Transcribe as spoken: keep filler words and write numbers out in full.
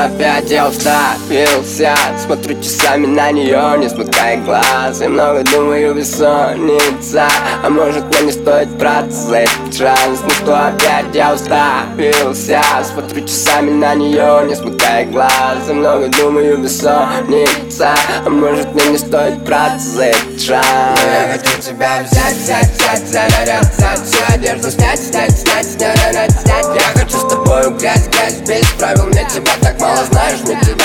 опять я уставился. Смотрю часами на нее, не смыкая глаз. И много думаю, бессонница. А может мне не стоит браться за этот шанс? Ну что опять я уставился. Смотрю часами на нее, не смыкая глаз. И много думаю, бессонница. А может мне не стоит браться за этот шанс? Но я хочу тебя взять, взять, взять, зарядять, взять всю одежду снять, снять, снять, снять, снять. Я хочу с тобой грязь, грязь, без правил. Мне тебя так мало знаешь, мне тебя